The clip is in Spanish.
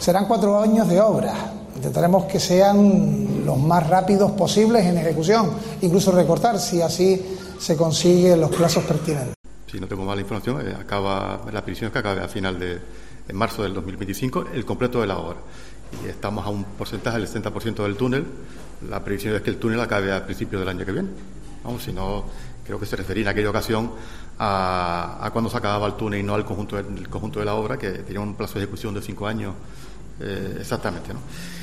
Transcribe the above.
Serán 4 años de obra. Intentaremos que sean los más rápidos posibles en ejecución, incluso recortar si así se consiguen los plazos pertinentes. Si no tengo mala información, la previsión es que acabe a final en marzo del 2025 el completo de la obra. Y estamos a un porcentaje del 60% del túnel. La previsión es que el túnel acabe a principios del año que viene. Vamos, si no, creo que se refería en aquella ocasión a cuando se acababa el túnel y no al conjunto de la obra, que tenía un plazo de ejecución de 5 años exactamente, ¿no?